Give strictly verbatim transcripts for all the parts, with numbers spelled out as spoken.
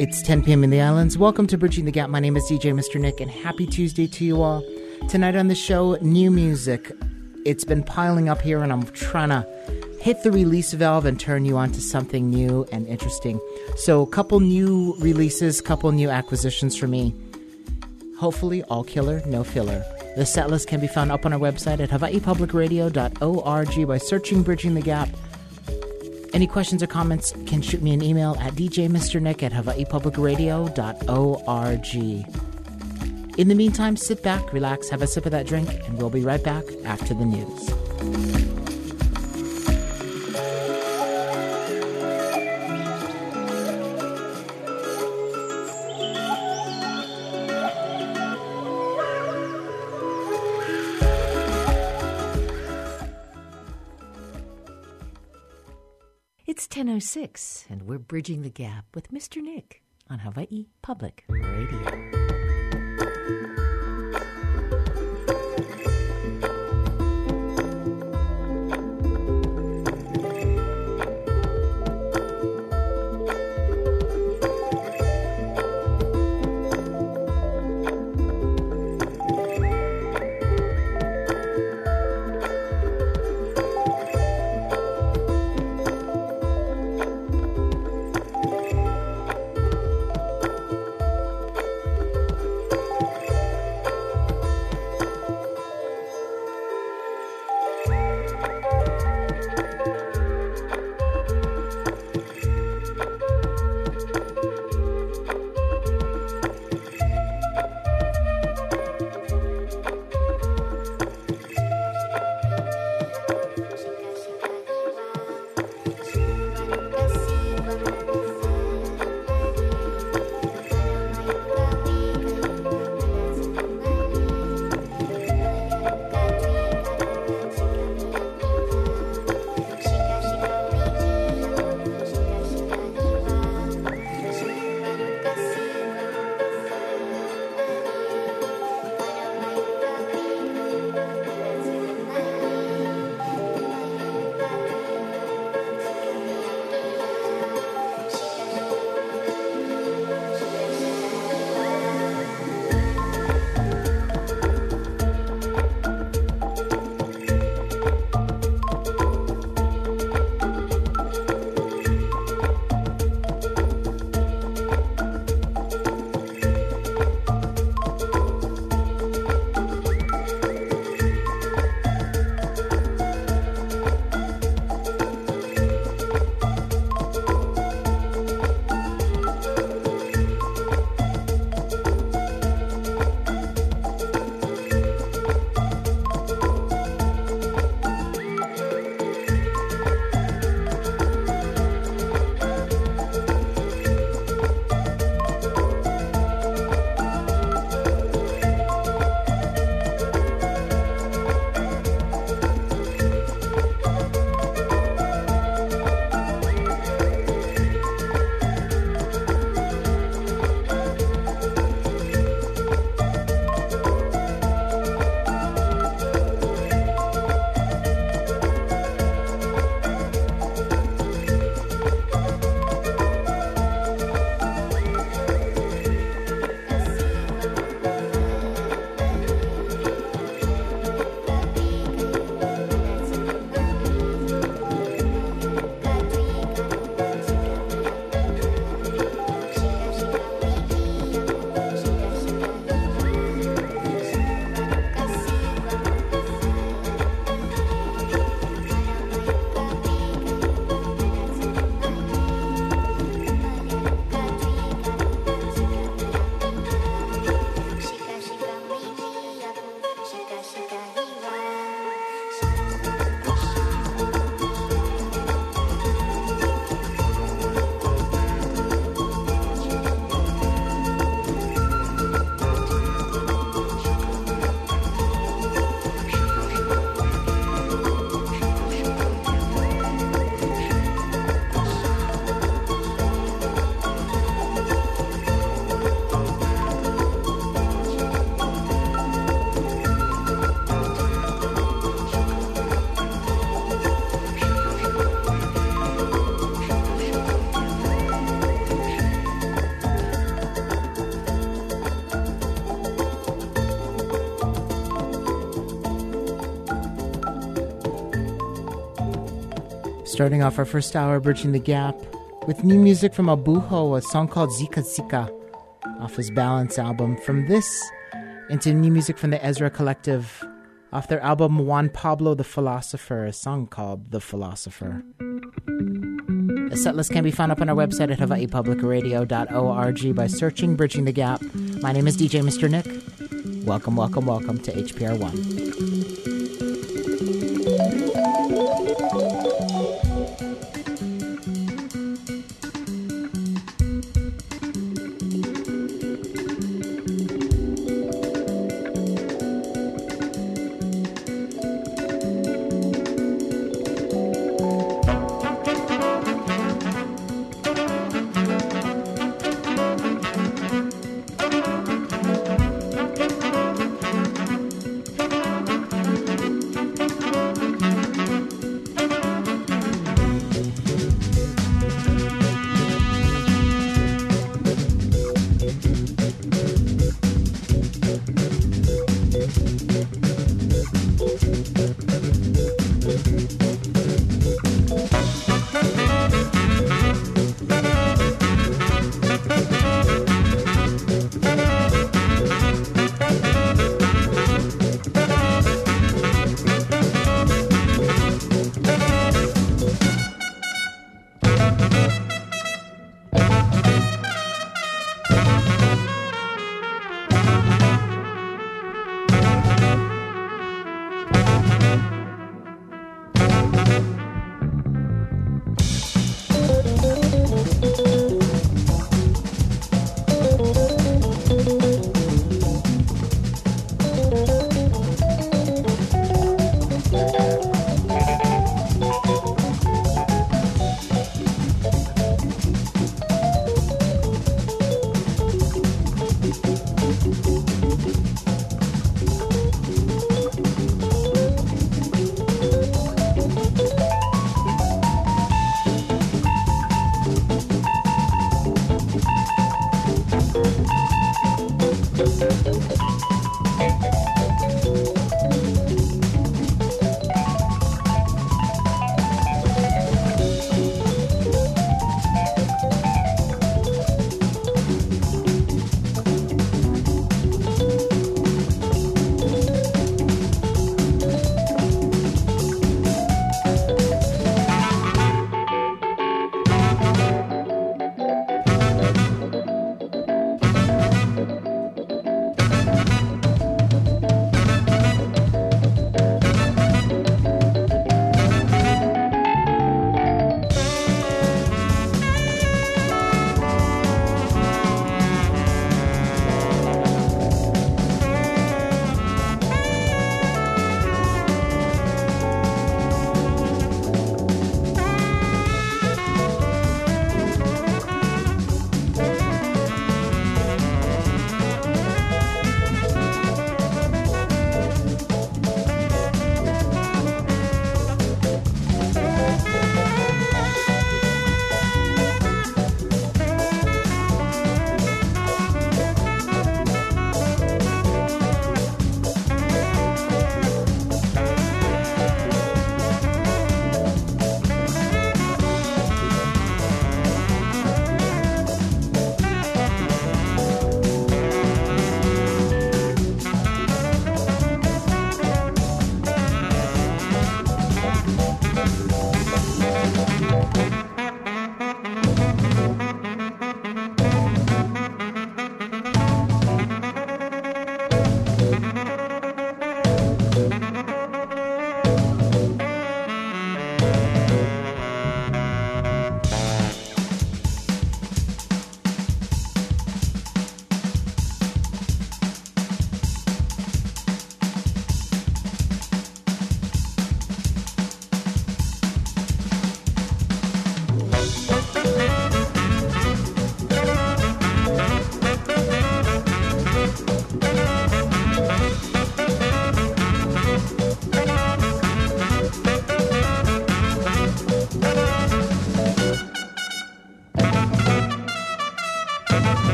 It's ten p.m. in the islands. Welcome to Bridging the Gap. My name is D J Mister Nick, and happy Tuesday to you all. Tonight on the show, new music. It's been piling up here, and I'm trying to hit the release valve and turn you on to something new and interesting. So a couple new releases, couple new acquisitions for me. Hopefully all killer, no filler. The set list can be found up on our website at hawaii public radio dot org by searching Bridging the Gap. Any questions or comments can shoot me an email at d j mister nick at hawaii public radio dot org. In the meantime, sit back, relax, have a sip of that drink, and we'll be right back after the news. It's ten oh six, and we're Bridging the Gap with Mister Nick on Hawaii Public Radio. Starting off our first hour, Bridging the Gap, with new music from Abuho, a song called Zika Zika, off his Balance album. From this, into new music from the Ezra Collective, off their album Juan Pablo the Philosopher, a song called The Philosopher. The setlist can be found up on our website at hawaii public radio dot org by searching Bridging the Gap. My name is D J Mister Nick. Welcome, welcome, welcome to H P R one.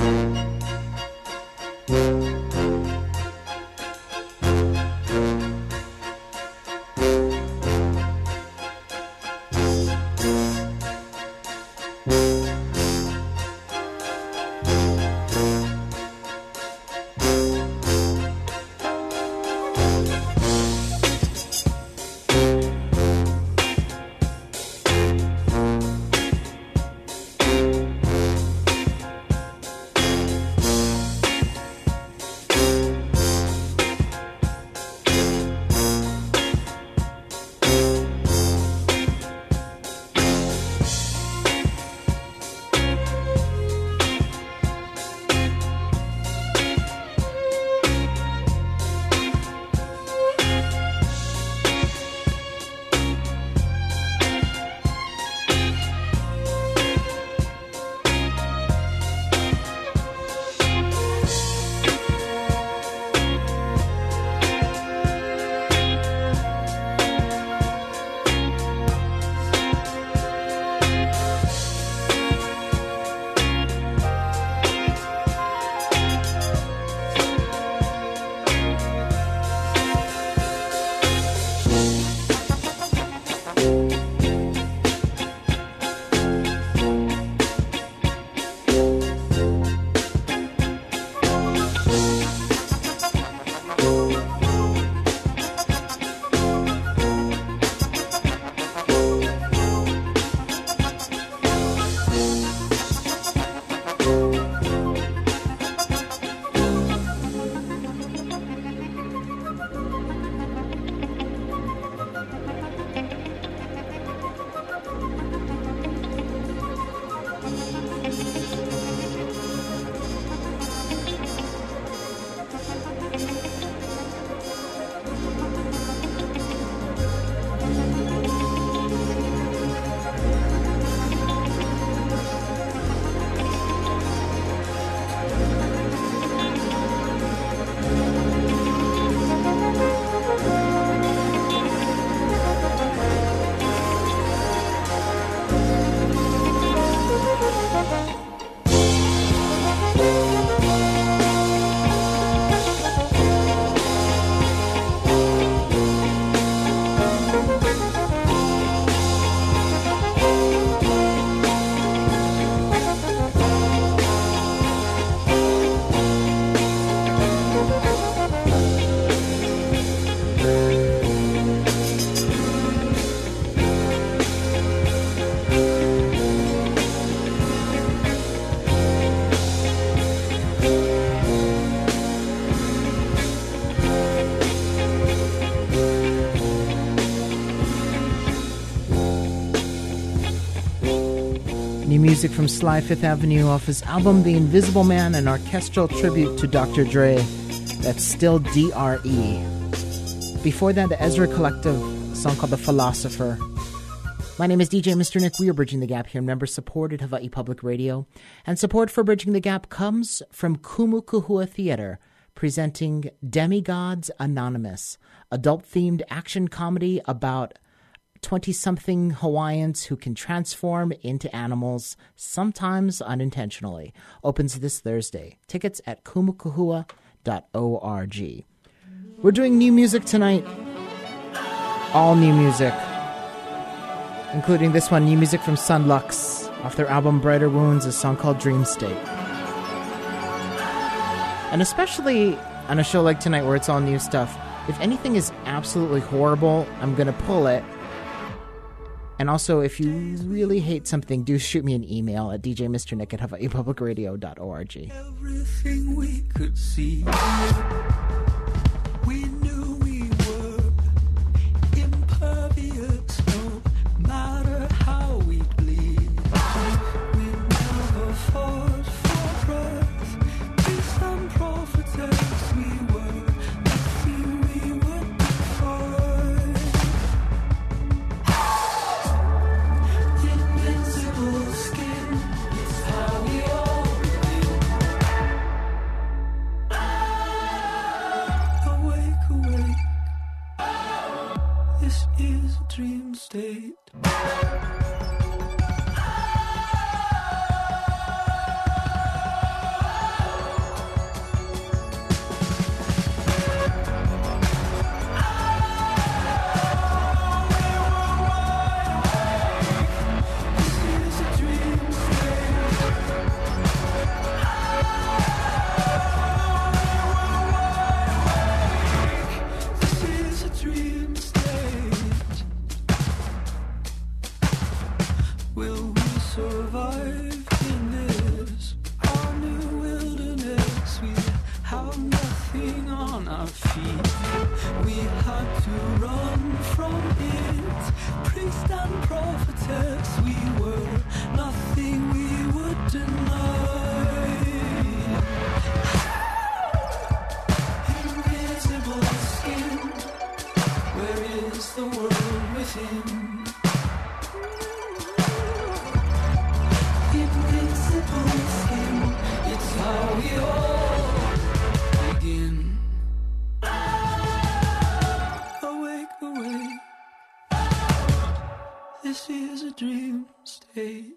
New music from Sly Fifth Avenue off his album The Invisible Man, an orchestral tribute to Doctor Dre. That's still D R E. Before that, the Ezra Collective, a song called The Philosopher. My name is D J Mister Nick. We are Bridging the Gap here, member-supported Hawaii Public Radio. And support for Bridging the Gap comes from Kumu Kuhua Theater, presenting Demigods Anonymous, adult-themed action comedy about twenty-something Hawaiians who can transform into animals, sometimes unintentionally. Opens this Thursday. Tickets at kumukuhua dot org. We're doing new music tonight. All new music. Including this one, new music from Sunlux, off their album Brighter Wounds, a song called Dream State. And especially on a show like tonight where it's all new stuff, if anything is absolutely horrible, I'm going to pull it. And also, if you really hate something, do shoot me an email at d j mister nick at hawaii public radio dot org. Everything we could see, we knew we were impervious, no matter how we bleed. We never fought for breath, we some prophetess we were, nothing we would fight. Invincible skin is how we all live. Awake, awake, this is a dream state. hard to run from it. Priest and prophetess, we were nothing we would deny. Invisible skin, where is the world within? Invisible skin, it's how we all begin. Awake, awake, this is a dream state.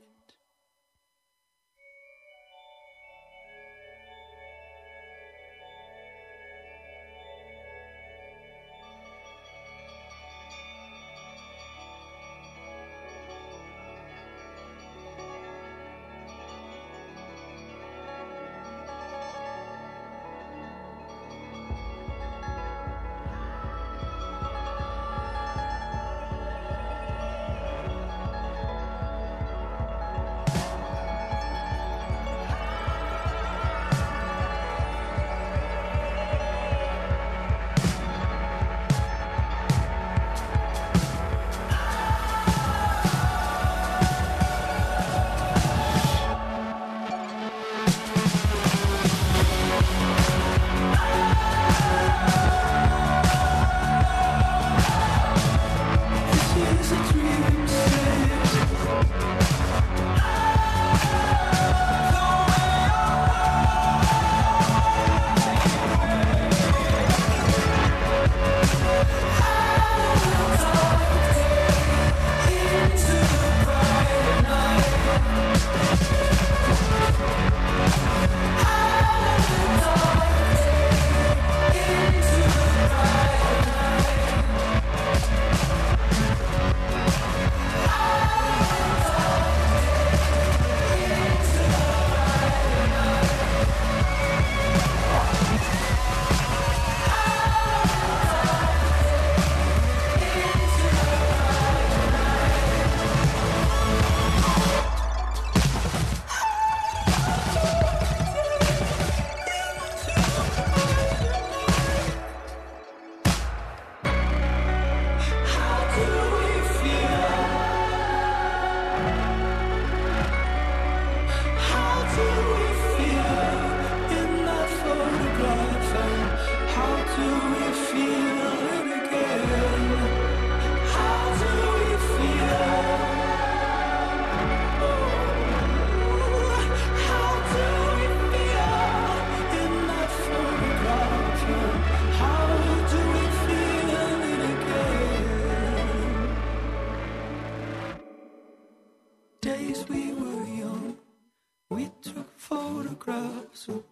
Days we were young, we took photographs of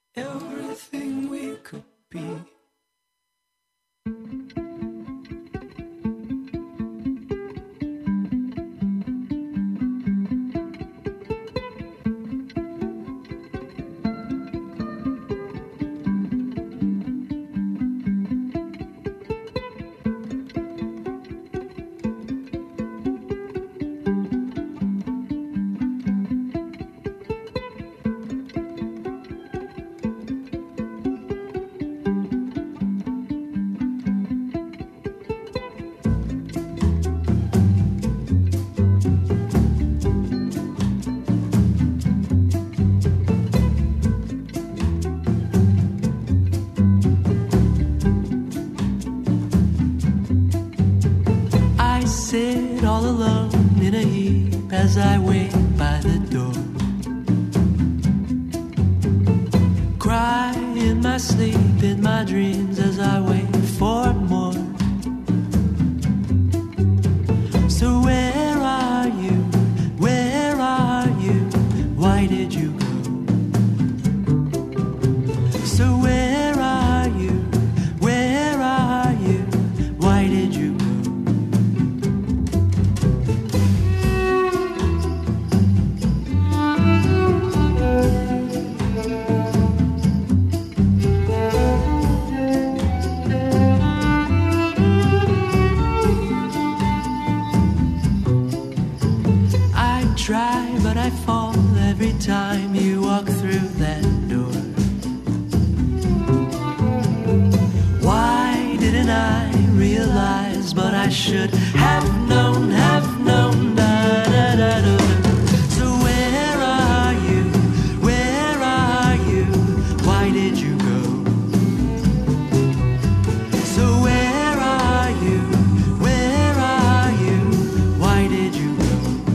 everything we could be. Sit all alone in a heap as I wait by the door. Cry in my sleep, in my dreams as I wait for more. So where are you? Where are you? Why did you go? So where are you? Where are you? Why did you go? Try, but I fall every time you walk through that door. Why didn't I realize realize, but I should have known, have known. Da, da, da, da. So where are you? Where are you? Why did you go? So where are you? Where are you? Why did you go?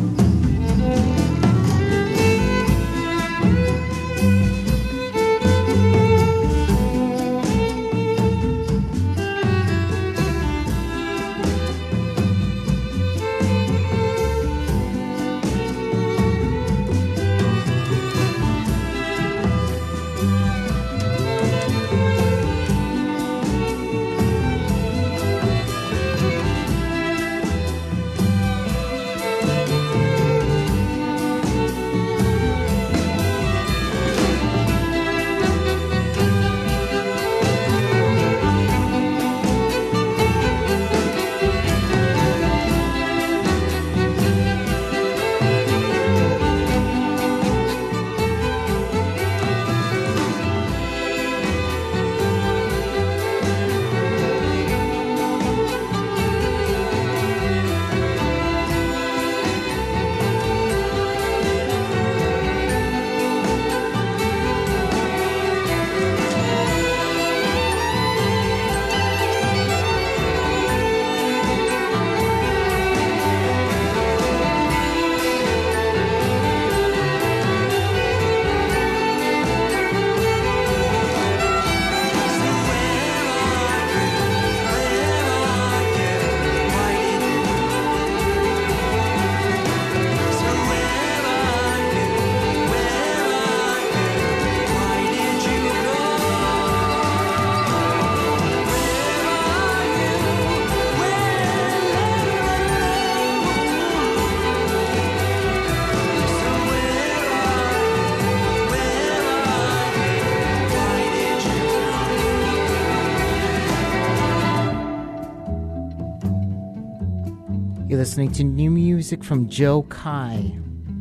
You're listening to new music from Joe Kai.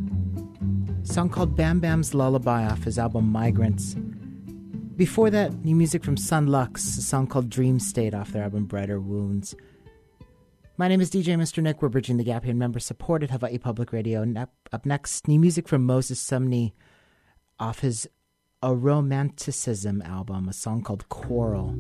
A song called Bam Bam's Lullaby off his album Migrants. Before that, new music from Sun Lux, a song called Dream State off their album Brighter Wounds. My name is D J Mister Nick. We're bridging the gap here in member-supported Hawaii Public Radio. Up next, new music from Moses Sumney off his A Romanticism album, a song called Quarrel.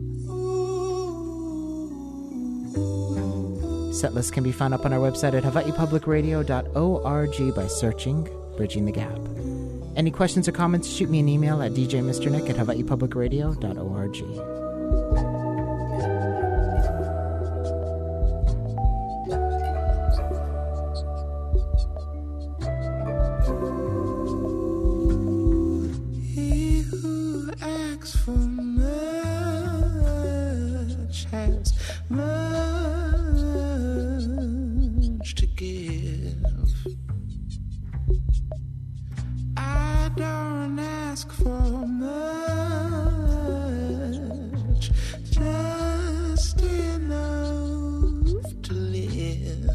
Setlist can be found up on our website at hawaii public radio dot org by searching Bridging the Gap. Any questions or comments, shoot me an email at d j mister nick at hawaii public radio dot org. He who asks for much has much to give. I don't ask for much, just enough to live.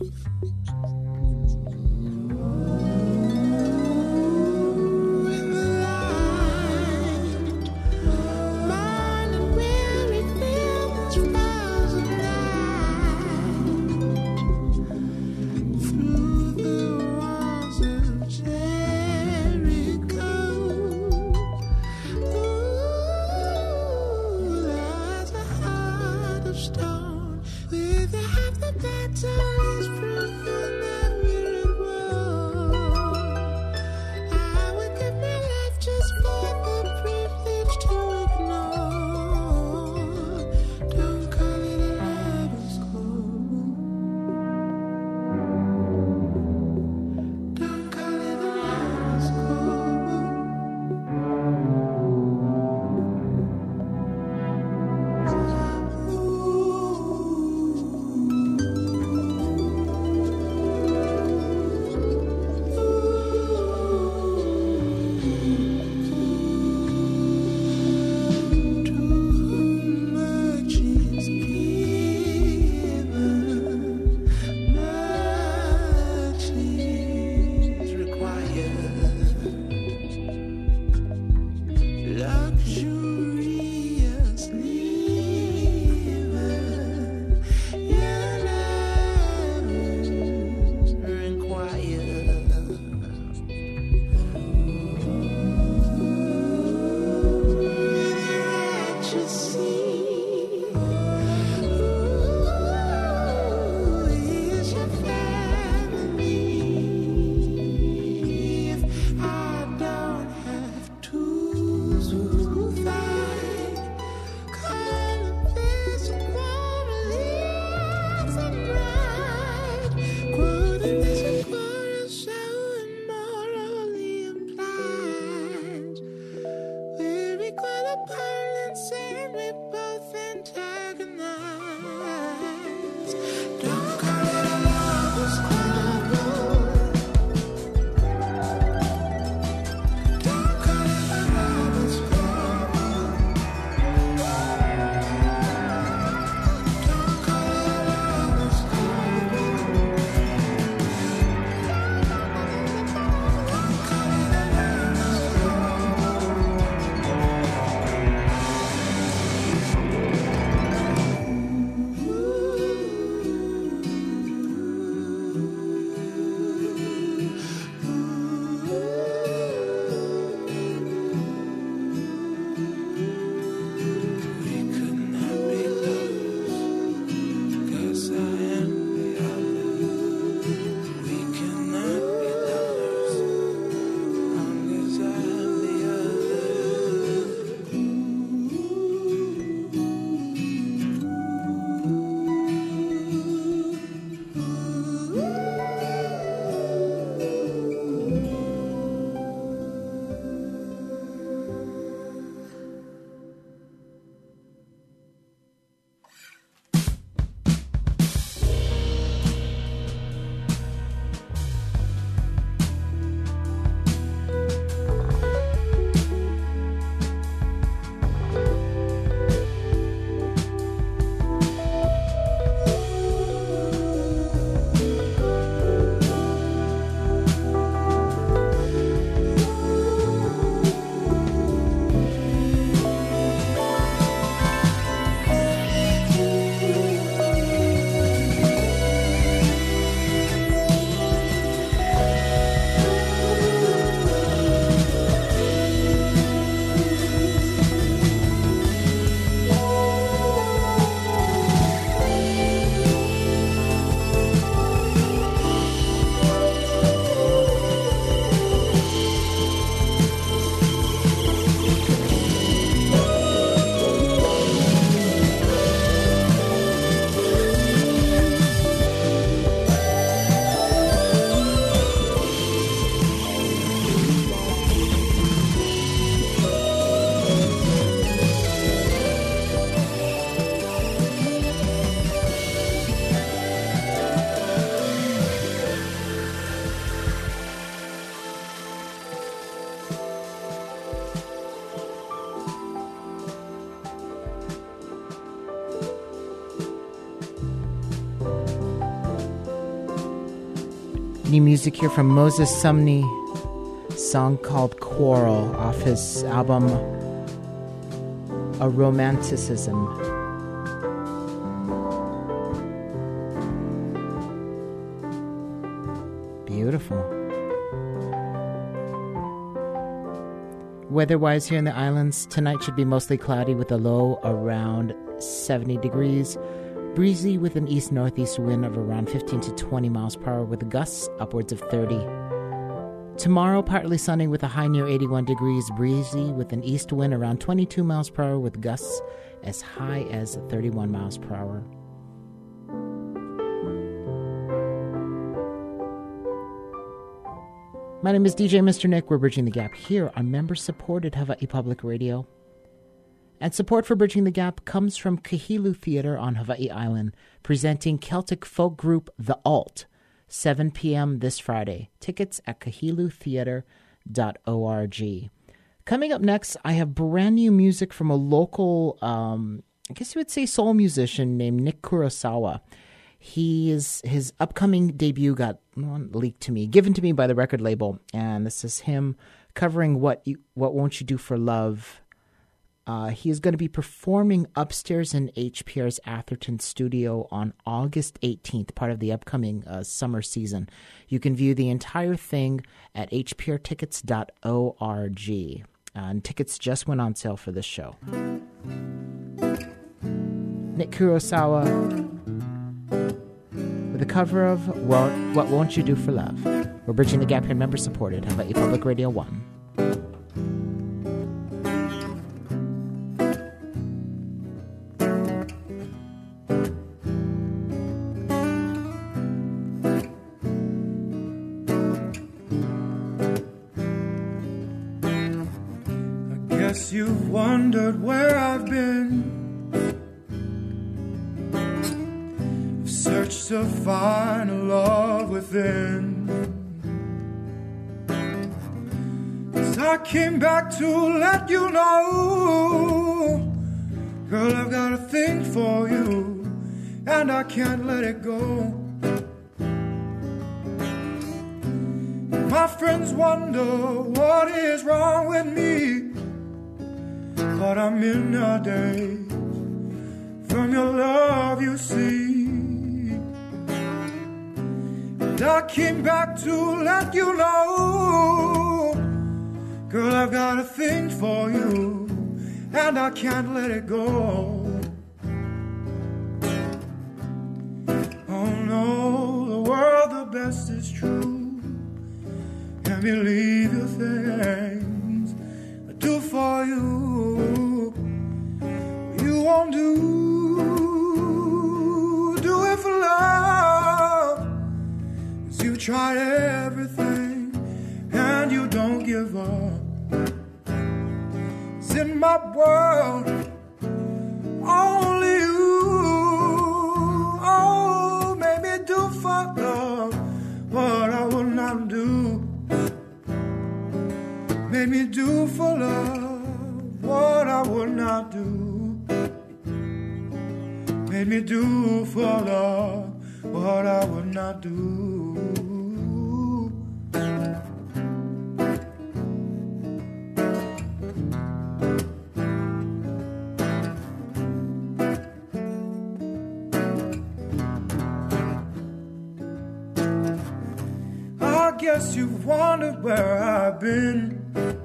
In the light, mind and weary feelings rise and night through the walls of Jericho. Ooh, lies a heart of stone with half the battle is proven that we're at war. I would give my life just for the privilege to ignore. Don't call it a love score. Don't call it a love score. Ooh. new music here from Moses Sumney, song called Quarrel off his album A Romanticism. Beautiful. Weather-wise here in the islands, tonight should be mostly cloudy with a low around seventy degrees. Breezy with an east-northeast wind of around fifteen to twenty miles per hour with gusts upwards of thirty. Tomorrow, partly sunny with a high near eighty-one degrees. Breezy with an east wind around twenty-two miles per hour with gusts as high as thirty-one miles per hour. My name is D J Mister Nick. We're Bridging the Gap here on member-supported Hawaii Public Radio. And support for Bridging the Gap comes from Kahilu Theater on Hawaii Island, presenting Celtic folk group The Alt, seven p.m. this Friday. Tickets at kahilu theater dot org. Coming up next, I have brand new music from a local, um, I guess you would say soul musician named Nick Kurosawa. He is, his upcoming debut got well, leaked to me, given to me by the record label, and this is him covering What You, What Won't You Do for Love. Uh, he is going to be performing upstairs in H P R's Atherton studio on August eighteenth, part of the upcoming uh, summer season. You can view the entire thing at h p r tickets dot org. Uh, and tickets just went on sale for this show. Nick Kurosawa with a cover of What, What Won't You Do for Love. We're Bridging the Gap here, member-supported, Hawaii Public Radio one. I guess you've wondered where I've been. Search to find a love within. 'Cause I came back to let you know, girl, I've got a thing for you, and I can't let it go. My friends wonder what is wrong with me, but I'm in a daze from your love, you see. I came back to let you know, girl, I've got a thing for you, and I can't let it go. Oh no, the world, the best is true. Can't believe the things I do for you. You won't do, do it for love. You tried everything and you don't give up. It's in my world, only you. Oh, make me do for love what I would not do. Make me do for love what I would not do. Make me do for love what I would not do. I guess you've wondered where I've been.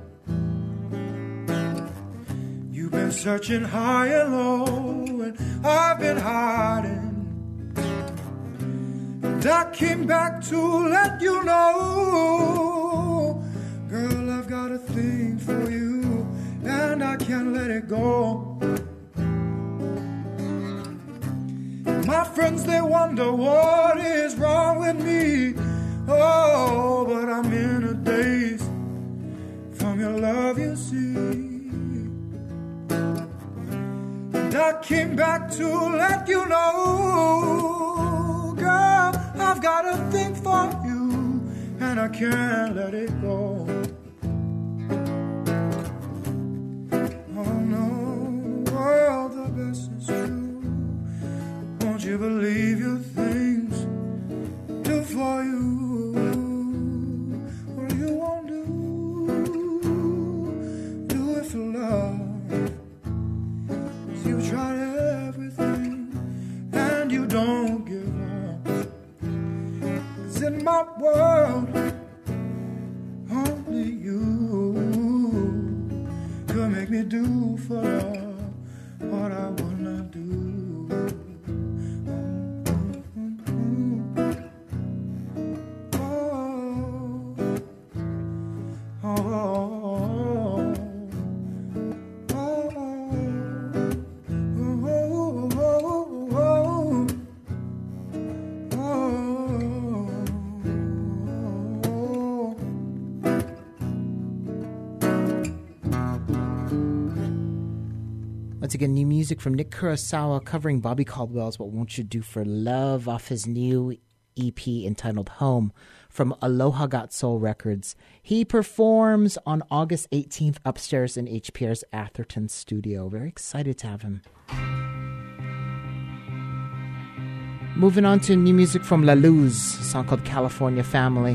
You've been searching high and low, and I've been hiding. And I came back to let you know, girl, I've got a thing for you, and I can't let it go. My friends, they wonder what is wrong with me. Oh, but I'm in a daze from your love, you see. And I came back to let you know, girl, I've got a thing for you, and I can't let it go. Oh no, world, the best is true. Won't you believe your things do for you? don't give up. 'Cause in my world, only you could make me do for love what I wanna do. Once again, new music from Nick Kurosawa covering Bobby Caldwell's What Won't You Do for Love off his new E P entitled Home from Aloha Got Soul Records. He performs on August eighteenth upstairs in H P R's Atherton studio. Very excited to have him. Moving on to new music from La Luz, a song called California Family.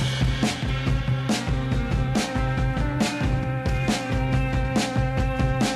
I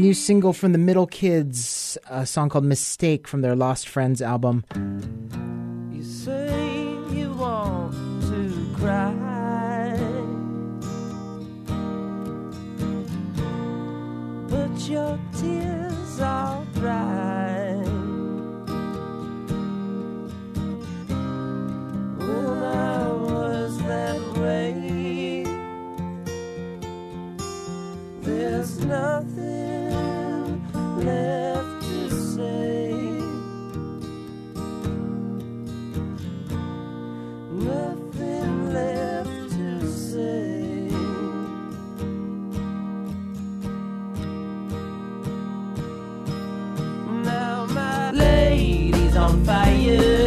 new single from the Middle Kids, a song called Mistake from their Lost Friends album. You say you want to cry, but your tears are dry. When I was that way, there's nothing left to say. Nothing left to say. Now my lady's on fire.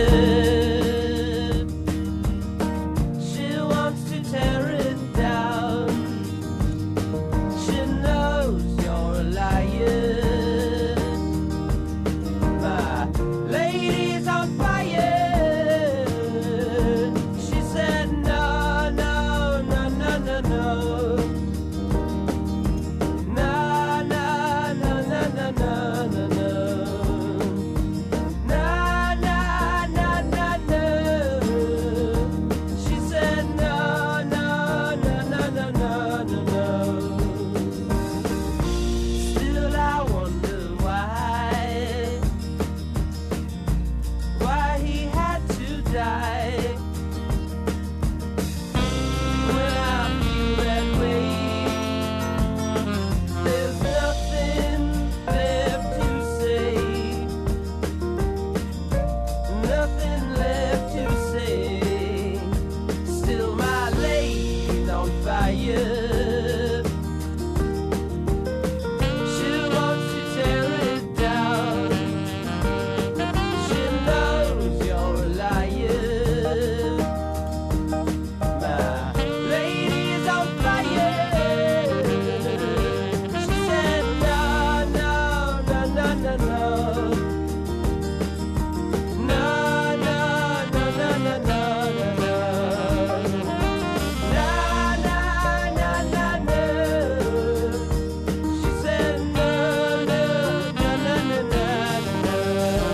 She wants to tear it down. She knows you're a liar. My lady's on fire. She said no, no, no, no, no, no. No, no, no, no, no, no, no, no. No, no, no, no, no. She said no, no, no, no, no, no, no, no. Still I wonder why, why he had to die. When I feel that way, there's nothing left to say. Nothing left to say. Still my lady's on fire. She wants to tear it down. She knows you're a liar. My lady's on fire. She said no, no, no, no, no, no. No, no, no, no, no, no, no, no. No, no, no, no, no. She said no, no, no, no, no, no, no.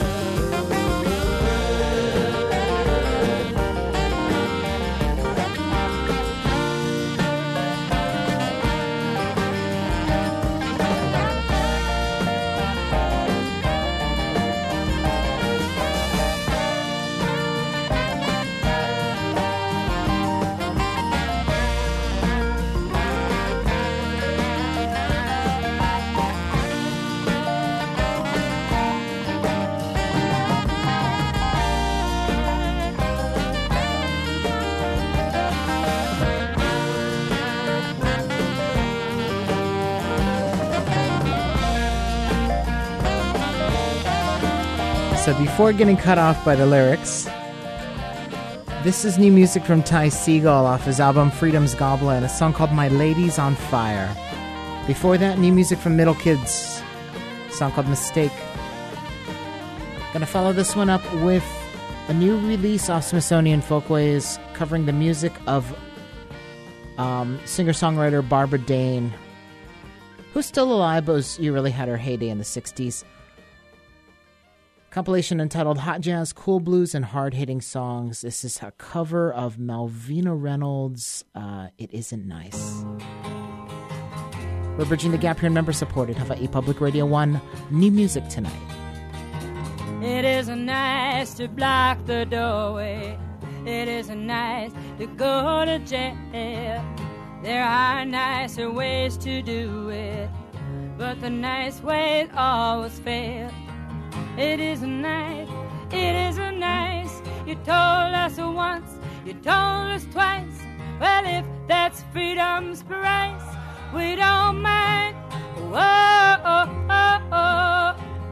So before getting cut off by the lyrics, this is new music from Ty Segall off his album Freedom's Goblin, a song called My Lady's on Fire. Before that, new music from Middle Kids, a song called Mistake. Gonna follow this one up with a new release off Smithsonian Folkways covering the music of um, singer-songwriter Barbara Dane, who's still alive, but was, you really had her heyday in the sixties. Compilation entitled Hot Jazz, Cool Blues, and Hard-Hitting Songs. This is a cover of Malvina Reynolds' uh, It Isn't Nice. We're bridging the gap here in member-supported Hawaii Public Radio one. New music tonight. It isn't nice to block the doorway. It isn't nice to go to jail. There are nicer ways to do it, but the nice ways always fail. It isn't nice, it isn't nice. You told us once, you told us twice. Well, if that's freedom's price, we don't mind. Whoa, oh, oh, oh.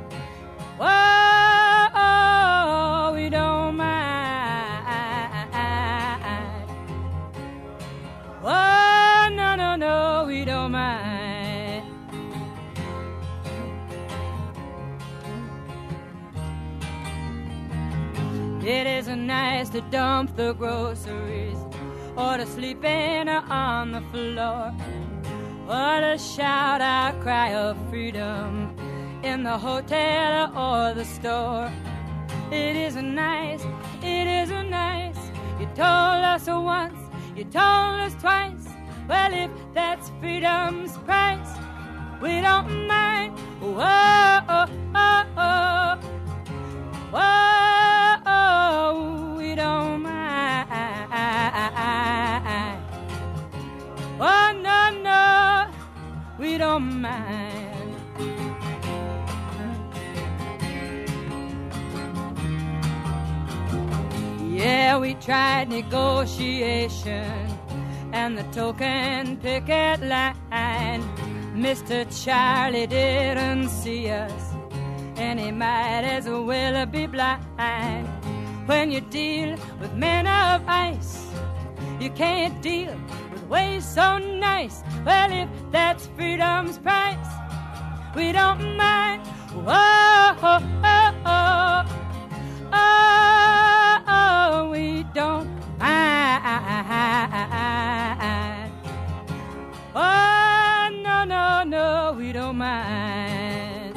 Whoa, oh, we don't mind. Whoa, no, no, no, we don't mind. It isn't nice to dump the groceries or to sleep in or on the floor. What a shout out cry of freedom in the hotel or the store. It isn't nice, it isn't nice. You told us once, you told us twice. Well, if that's freedom's price, we don't mind. Whoa, oh, oh, oh. Whoa, we don't mind. Oh, no, no, we don't mind. Yeah, we tried negotiation and the token picket line. Mister Charlie didn't see us, and he might as well be blind. When you deal with men of ice, you can't deal with ways so nice. Well, if that's freedom's price, we don't mind. Whoa, oh, oh, oh. Oh, oh, we don't mind. Oh, no, no, no, we don't mind.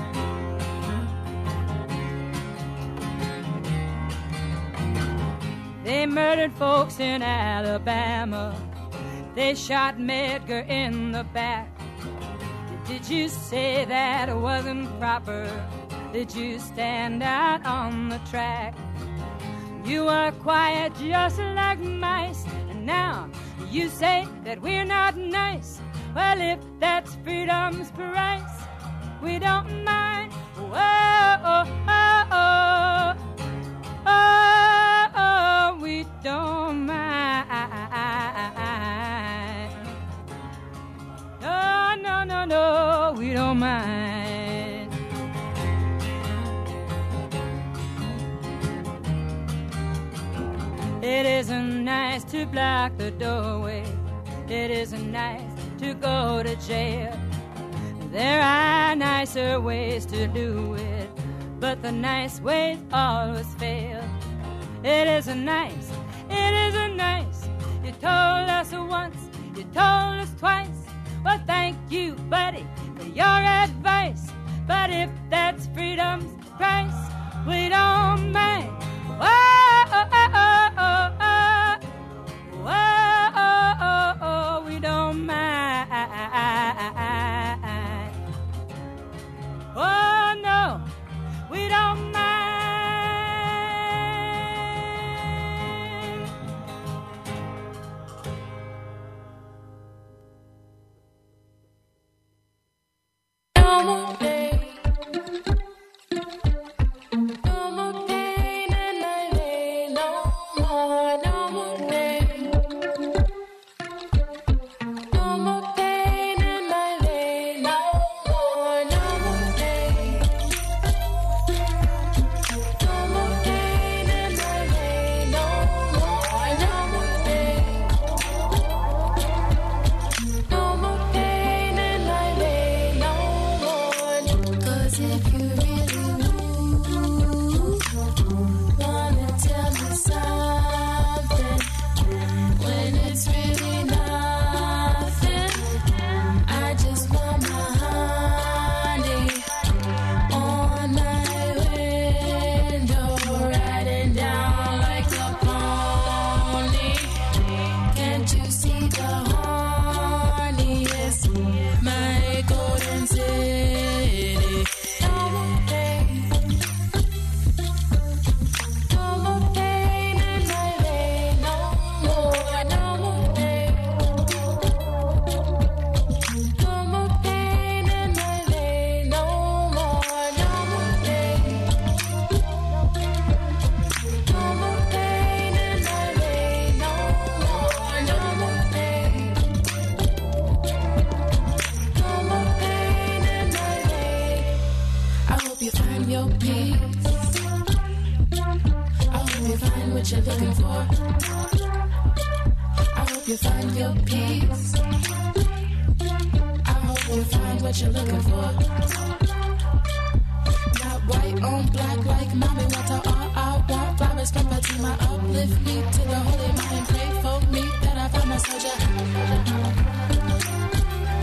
They murdered folks in Alabama. They shot Medgar in the back. Did you say that wasn't proper? Did you stand out on the track? You were quiet just like mice, and now you say that we're not nice. Well, if that's freedom's price, we don't mind. Whoa, oh, oh, oh. Oh, oh, we don't mind. No, no, no, no, we don't mind. It isn't nice to block the doorway. It isn't nice to go to jail. There are nicer ways to do it, but the nice ways always fail. It isn't nice, it isn't nice. You told us once, you told us twice. Well, thank you, buddy, for your advice. But if that's freedom's price, we don't mind. Whoa, oh, oh, oh, oh, oh. Whoa, oh, oh, oh, we don't mind. Oh, no, we don't mind. No more pain, no more pain in my veins, no more, no more pain, no more pain in my veins, no more, no more pain, no more pain in my veins, no more, no more pain, no more pain in my veins, no more. 'Cause if you really wanna tell me something when it's really nothing, I just want my honey on my window, riding down like a pony. Can't you see the honey is my golden city? No more pain, no more pain in my veins, no more, no more pain, no more pain in my veins, no more, no more pain, no more pain in my veins, no more, no more pain, no more pain in my veins. I hope you find your peace. I hope you find what you're looking for. I hope you find your peace. I hope you find what you're looking for. Not white on black like mommy water. All I want, flowers from Fatima. Uplift me to the holy mountain. Pray for me that I find my soldier.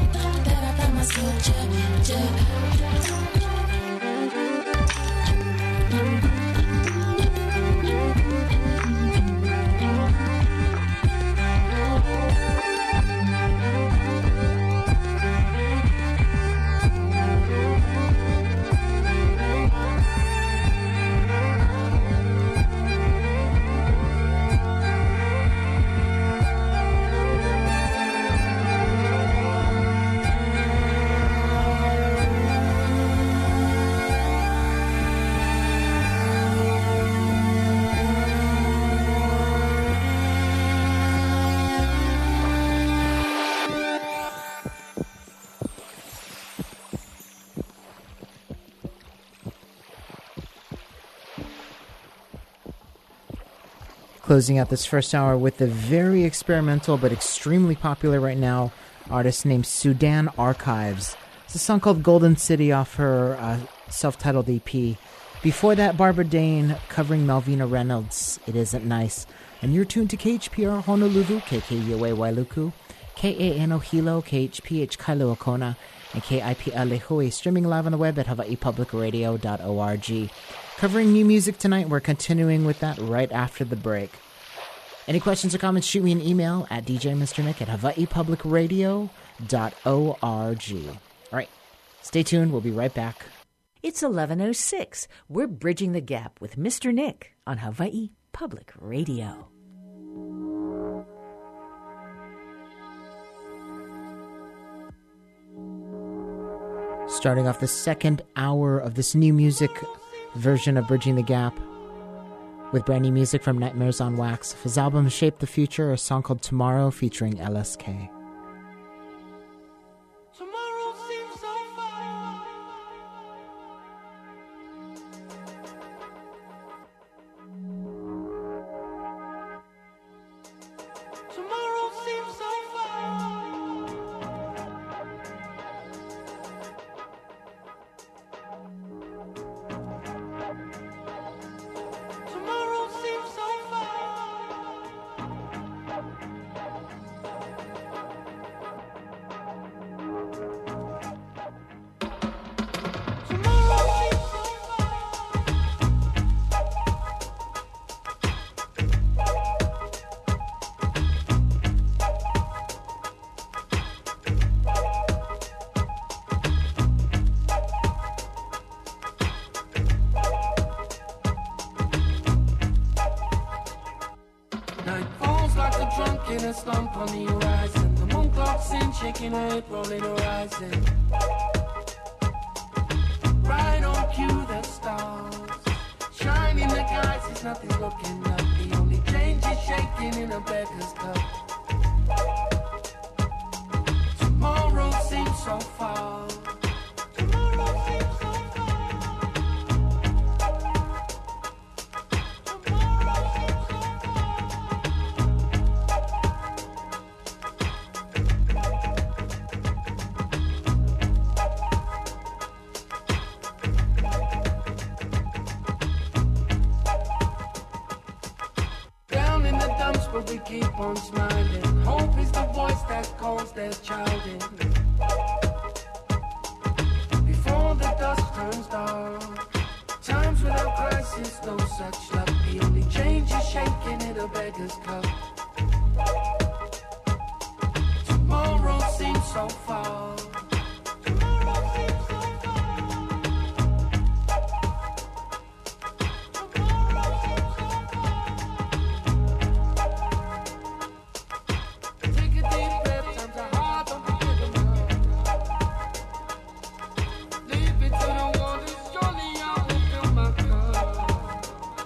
Closing out this first hour with the very experimental but extremely popular right now artist named Sudan Archives. It's a song called Golden City off her uh, self-titled E P. Before that, Barbara Dane covering Malvina Reynolds, It Isn't Nice. And you're tuned to K H P R Honolulu, K K U A Wailuku, K A N O Hilo, K H P H Kailua Kona, and K I P L Lehui, streaming live on the web at hawaii public radio dot org. Covering new music tonight, we're continuing with that right after the break. Any questions or comments, shoot me an email at d j mister nick at hawaii public radio dot org. All right, stay tuned. We'll be right back. It's eleven oh six. We're bridging the gap with Mister Nick on Hawaii Public Radio. Starting off the second hour of this new music version of Bridging the Gap with brand new music from Nightmares on Wax. His album Shape the Future, a song called Tomorrow featuring L S K. Tomorrow seems so far. Tomorrow seems so far. Tomorrow seems so far. Tomorrow seems so Night falls like a drunk in a slump on the horizon. The moon clocks in, shaking her head, rolling her eyes in. Right on cue, the stars shine in the skies. There's nothing looking up. The only change is shaking in a beggar's cup. Tomorrow seems so far. Tomorrow seems so far. Tomorrow seems so far. Down in the dumps, but we keep on smiling. Hope is the voice that calls their child in. Before the dust turns dark, times without crisis, no such luck. The only change is shaking in a beggar's cup. Tomorrow seems so far. Tomorrow seems so far. Tomorrow seems so far. Take a deep breath, times are hard, don't forget them all. Leave it to the waters, surely I will fill my cup.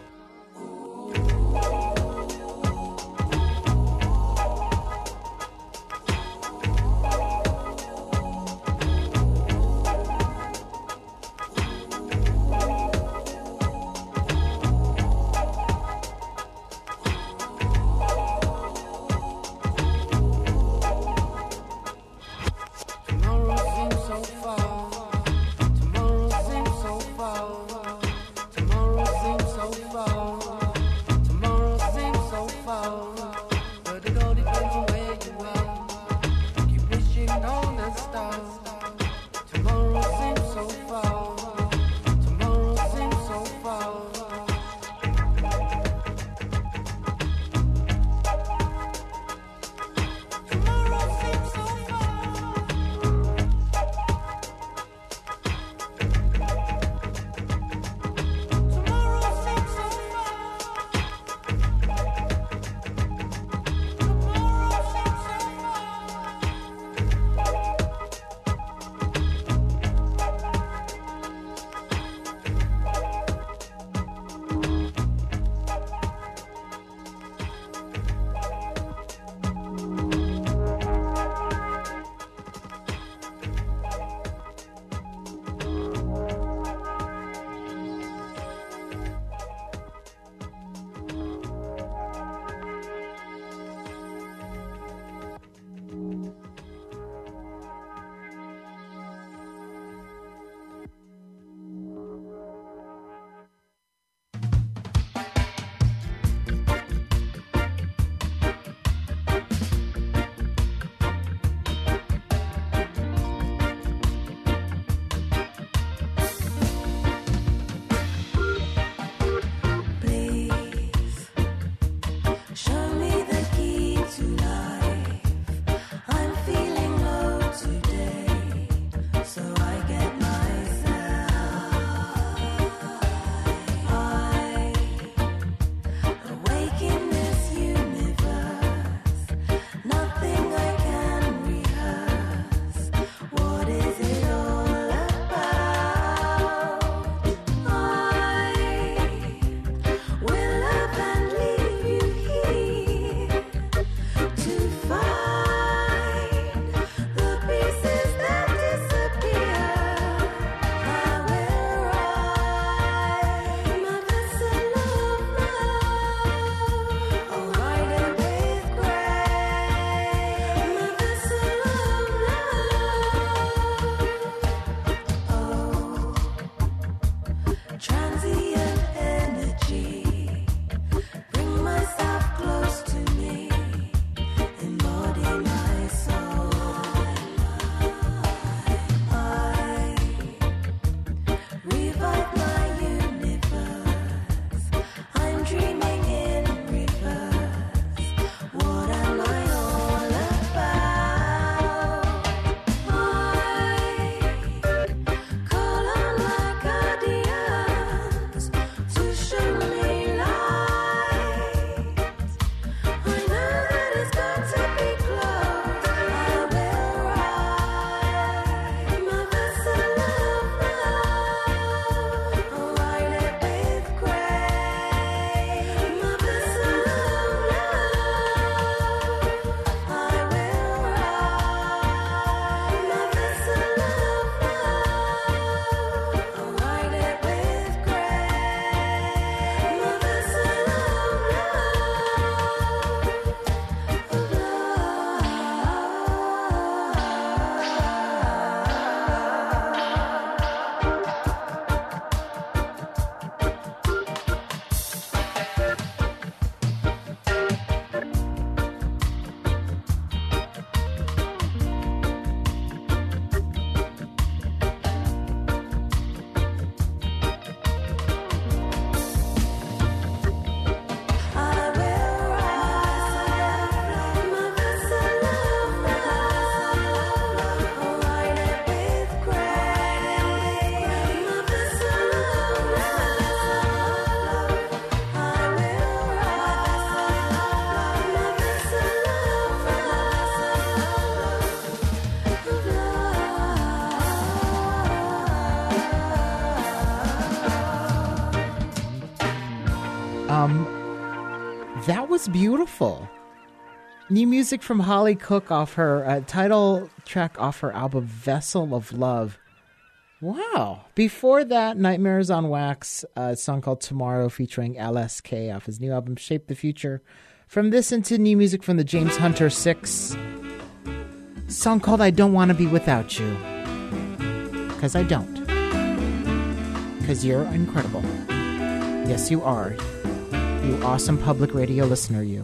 Um, that was beautiful. New music from Holly Cook off her uh, title track off her album Vessel of Love. Wow. Before that, Nightmares on Wax, a song called Tomorrow featuring L S K off his new album Shape the Future. From this into new music from the James Hunter Six, song called I Don't Want to Be Without You. Because I don't. Because you're incredible. Yes, you are. You awesome public radio listener, you.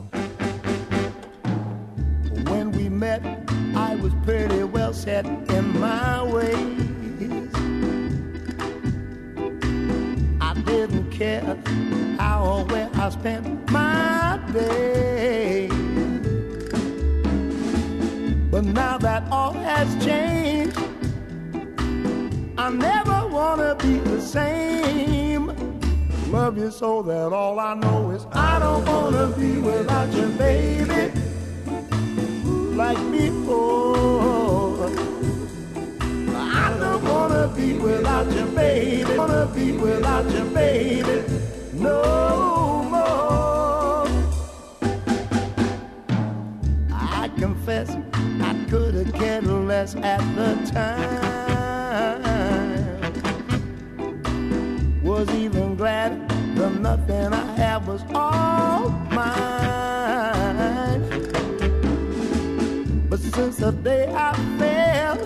When we met, I was pretty well set in my ways. I didn't care how or where I spent my day. But now that all has changed, I never wanna be the same. Love you so that all I know is I don't wanna be without you, baby. Like before, I don't wanna be without you, baby. Wanna be without you, baby, no more. I confess I could have cared less at the time. Was even glad the nothing I had was all mine. But since the day I fell,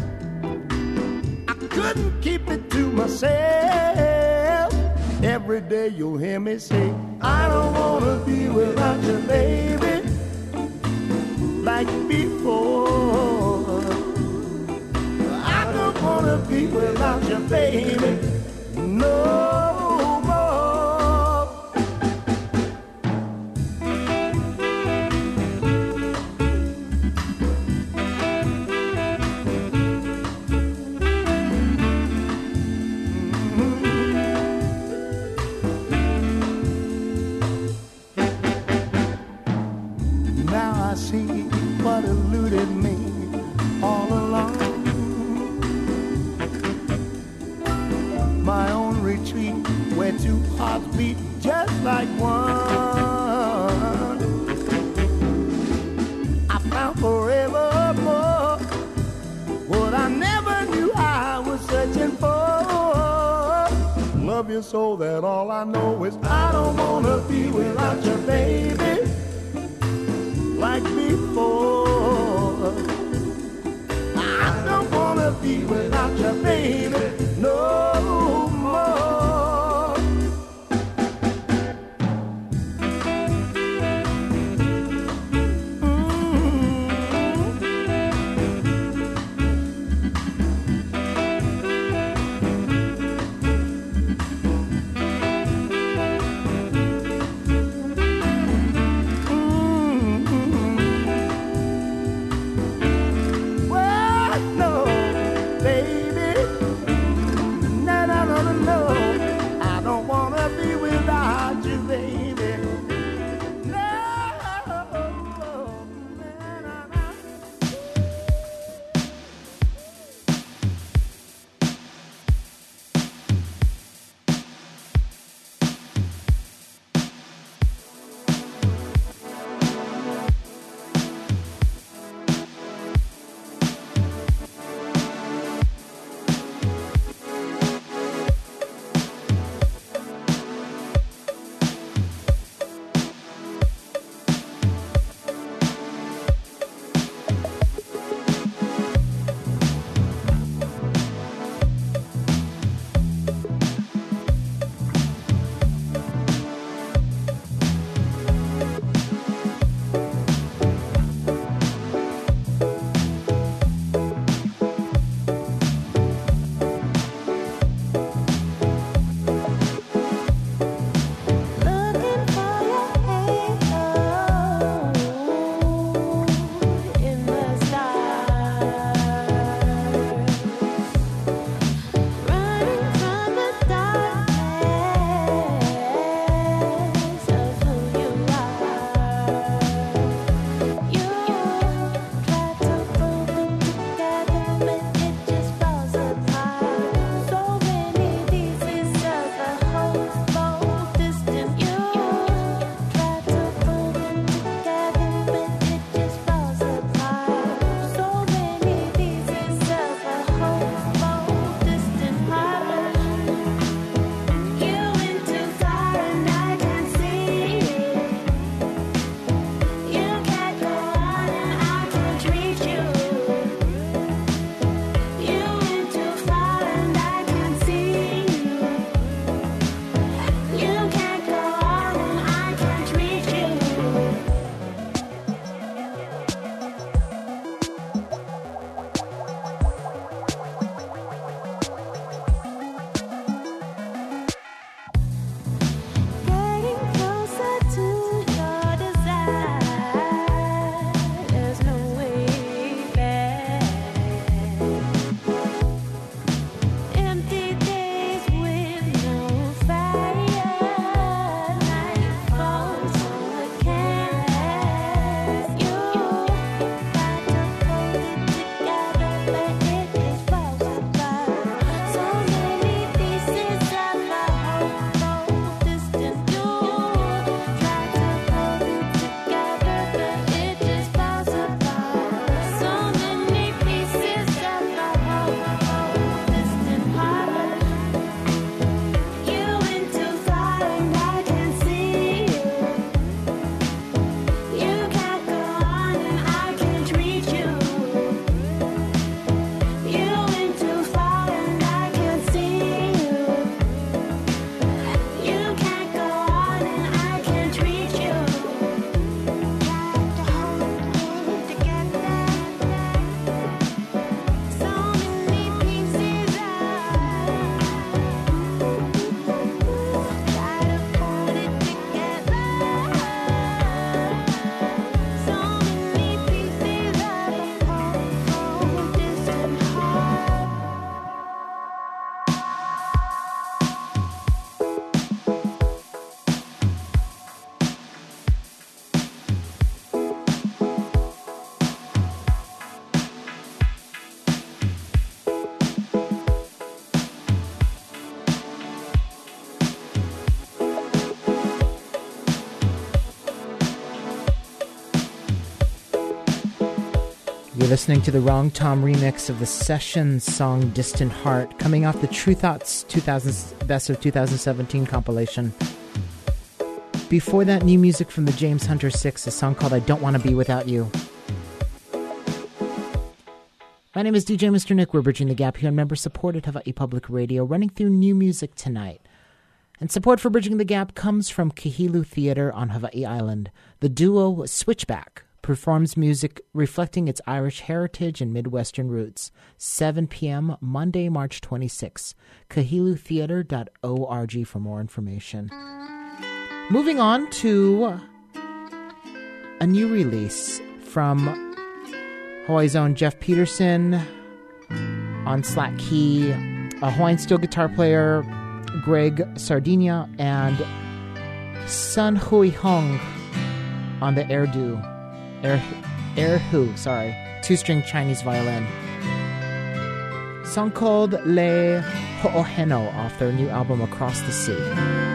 I couldn't keep it to myself. Every day you'll hear me say, I don't wanna be without you, baby, like before. I don't wanna be without you, baby, no more. Now I see what eluded me all along. My own retreat, where two hearts beat just like one. I found forevermore what I never knew I was searching for. Love you so that all I know is I don't wanna be without you, baby, like before. I don't wanna be without you, baby, no more. Mm-hmm. You're listening to the Wrong Tom remix of the Sessions song Distant Heart, coming off the True Thoughts two thousand Best of twenty seventeen compilation. Before that, new music from the James Hunter Six, a song called I Don't Want to Be Without You. My name is D J Mister Nick. We're bridging the gap here on member-supported Hawaii Public Radio, running through new music tonight. And support for Bridging the Gap comes from Kahilu Theatre on Hawaii Island. The duo Switchback performs music reflecting its Irish heritage and Midwestern roots. seven p.m. Monday, March twenty-sixth. kahilu theatre dot org for more information. Moving on to a new release from Hawaii's own Jeff Peterson on slack key, a Hawaiian steel guitar player Greg Sardinia, and Sun Hui Hong on the erhu, er, erhu, sorry, two-string Chinese violin. Song called Le Ho'oheno off their new album Across the Sea.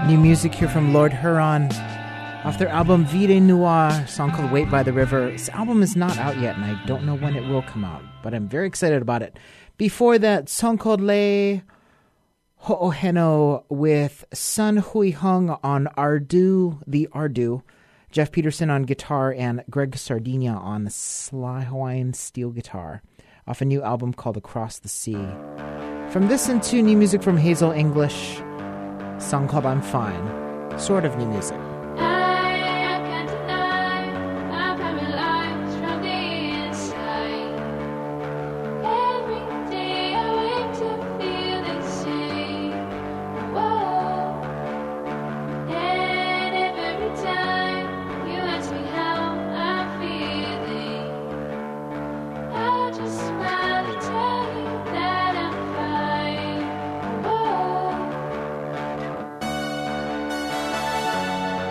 New music here from Lord Huron off their album Vie Noire, a song called Wait by the River. This album is not out yet, and I don't know when it will come out, but I'm very excited about it. Before that, song called Le Ho'oheno with Sun Hui Hung on Ardu, the Ardu, Jeff Peterson on guitar, and Greg Sardinia on the Sly Hawaiian steel guitar, off a new album called Across the Sea. From this and to new music from Hazel English, a song called I'm Fine, sort of new music. Thank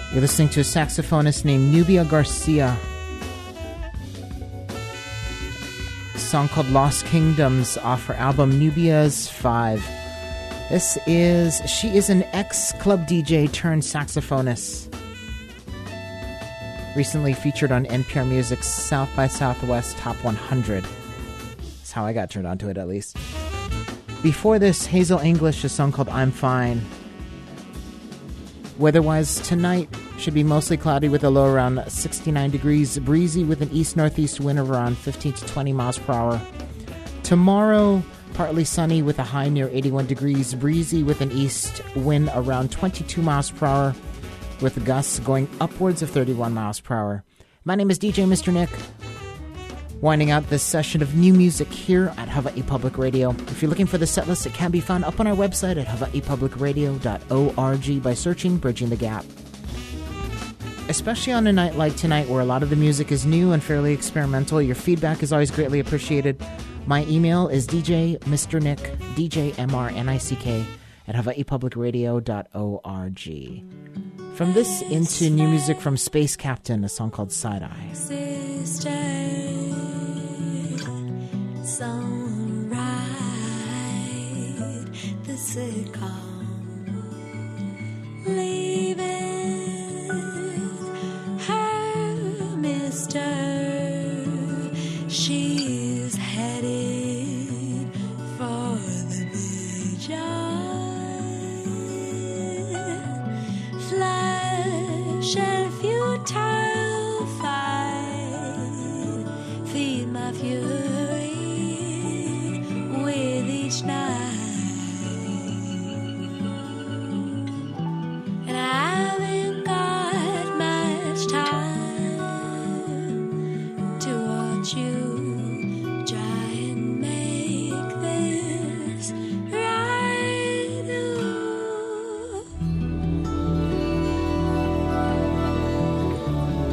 You're listening to a saxophonist named Nubia Garcia. A song called Lost Kingdoms off her album Nubia's Five. This is, she is an ex-club D J turned saxophonist. Recently featured on N P R Music's South by Southwest Top one hundred. That's how I got turned on to it, at least. Before this, Hazel English, a song called I'm Fine. Weather-wise, tonight should be mostly cloudy with a low around sixty-nine degrees, breezy with an east-northeast wind of around fifteen to twenty miles per hour. Tomorrow, partly sunny with a high near eighty-one degrees, breezy with an east wind around twenty-two miles per hour, with gusts going upwards of thirty-one miles per hour. My name is D J Mister Nick, winding out this session of new music here at Hawaii Public Radio. If you're looking for the set list, it can be found up on our website at hawaii public radio dot org by searching Bridging the Gap. Especially on a night like tonight where a lot of the music is new and fairly experimental, your feedback is always greatly appreciated. My email is D J Mister Nick, D J M R N I C K, at hawaii public radio dot org. From this into new music from Space Captain, a song called Side Eye. Sister, some ride the sitcom, leaving her mister. She's headed for the big job. Flash and futile fight, feed my fury with each night. And I haven't got much time to watch you try and make this right. Ooh.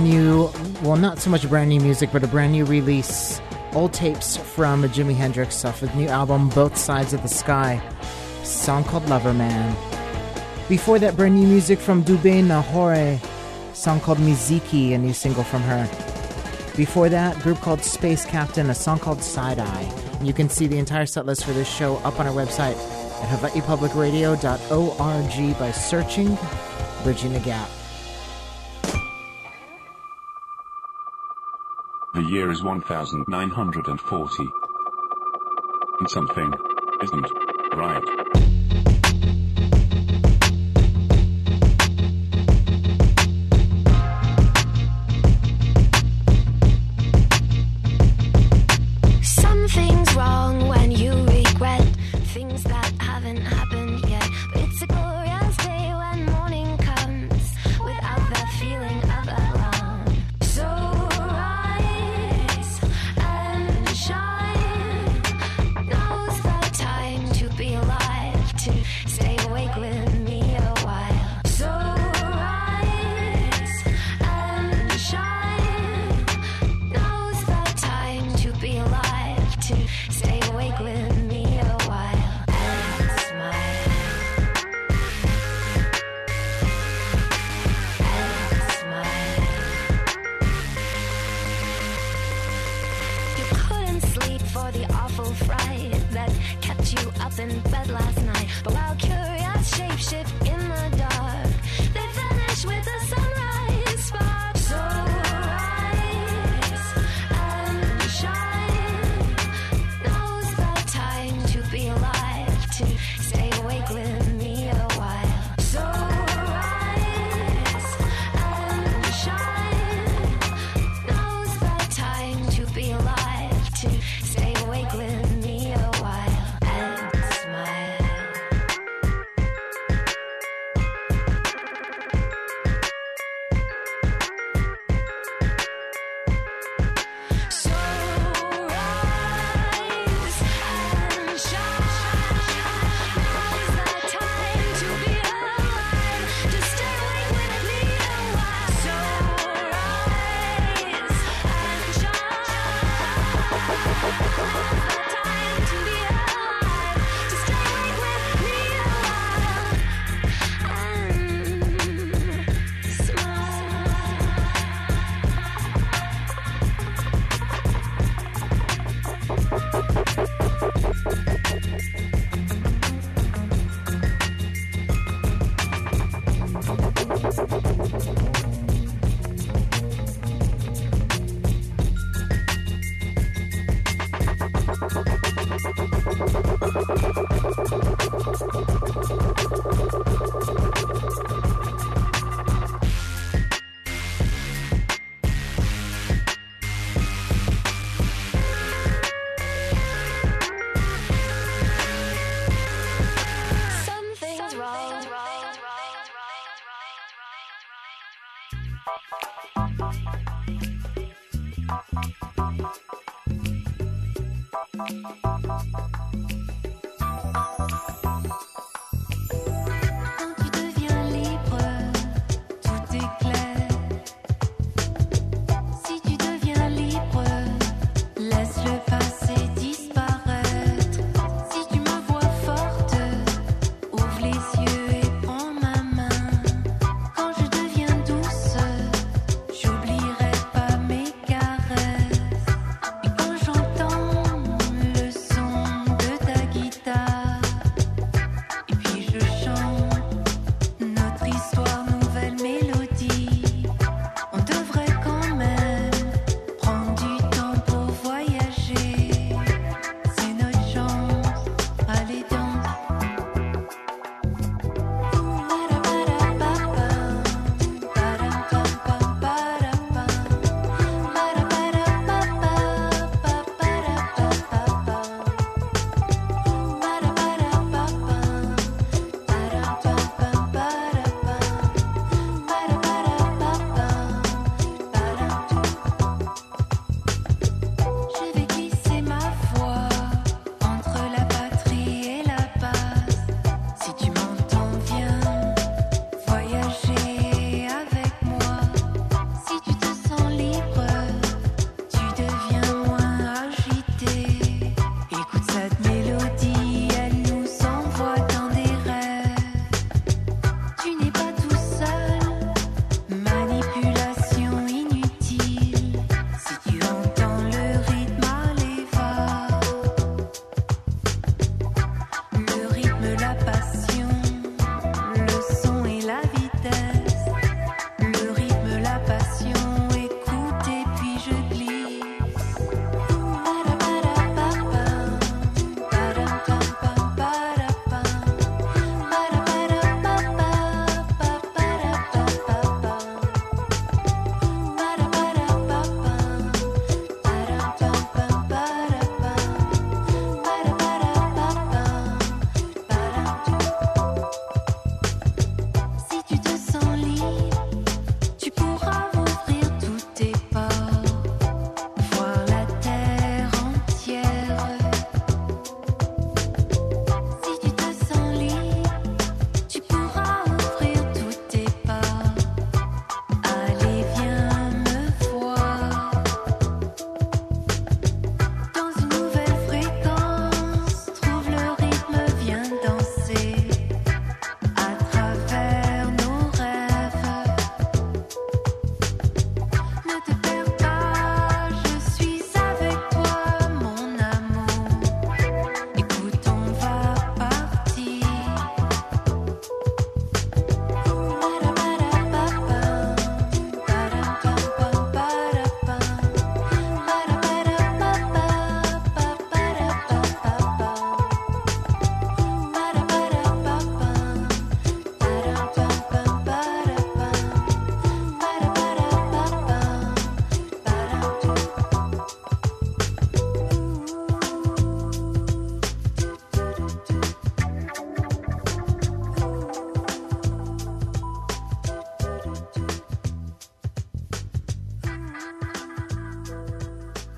brand new, well, not so much brand new music, but a brand new release. Old tapes from Jimi Hendrix stuff, a new album, Both Sides of the Sky. Song called Lover Man. Before that, brand new music from Dubé Nahore. Song called Miziki, a new single from her. Before that, group called Space Captain, a song called Side Eye. And you can see the entire set list for this show up on our website at hawaii public radio dot org by searching Bridging the Gap. The year is one thousand nine hundred forty. And something isn't right. Something's wrong when you regret things that haven't happened yet. It's a glorious day when morning comes without that feeling of alarm. So rise and shine. Now's the time to be alive, to stay awake with me a while. So rise and shine. Now's the time to be alive, to stay awake with me a while and smile and smile. You couldn't sleep for the awful fright that kept you up in bed last night, but while curious shapeshift in the dark, they vanish with the sunrise spark. So rise and shine. Now's the time to be alive, to stay awake with me a while. So rise and shine. Now's the time to be alive, to stay awake with me a while and smile. So rise and shine. Now's the time to be alive, to stay awake with me a while. So rise and shine. Now's the time to be alive, to stay awake with me a while and smile. Something's wrong. Quand tu deviens libre, tout est clair. Si tu deviens libre, laisse le passé disparaître. Si tu me vois forte, ouvre les yeux et prends ma main. Quand je deviens douce, j'oublierai pas mes caresses. Et quand j'entends le son de ta guitare,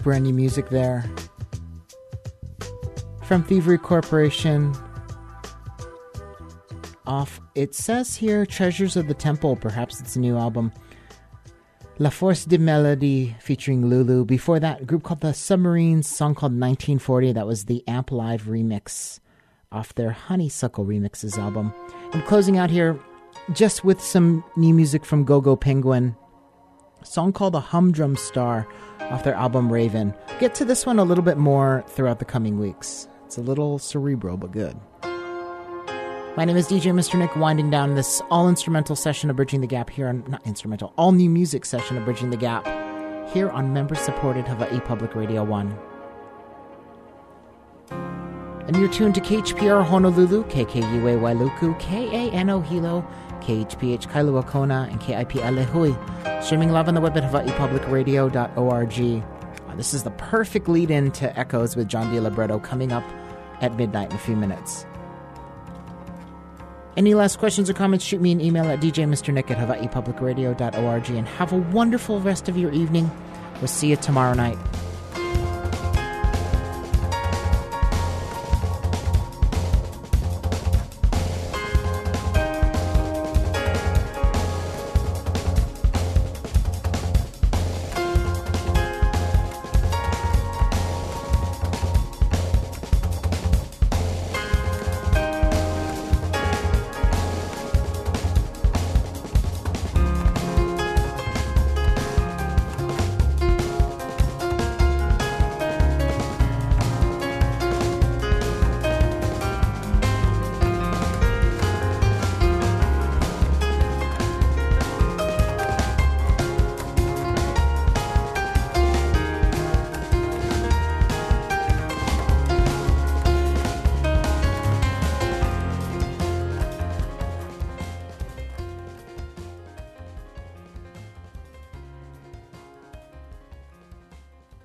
brand new music there. From Thievery Corporation. Off, it says here, Treasures of the Temple. Perhaps it's a new album. La Force de Melody featuring Lulu. Before that, a group called the Submarines, song called nineteen forty. That was the Amp Live remix off their Honeysuckle Remixes album. And closing out here, just with some new music from Go-Go Penguin. A song called The Humdrum Star off their album Raven. Get to this one a little bit more throughout the coming weeks. It's a little cerebral, but good. My name is D J Mister Nick, winding down this all-instrumental session of Bridging the Gap here on, not instrumental, all-new music session of Bridging the Gap here on member-supported Hawaii Public Radio one. And you're tuned to K H P R Honolulu, K K U A Wailuku, K A N O Hilo, K H P H Kailua Kona, and K I P Alehui. Streaming live on the web at hawaii public radio dot org. Uh, this is the perfect lead-in to Echoes with John DiLibretto coming up at midnight in a few minutes. Any last questions or comments, shoot me an email at d j mister nick at hawaii public radio dot org, and have a wonderful rest of your evening. We'll see you tomorrow night.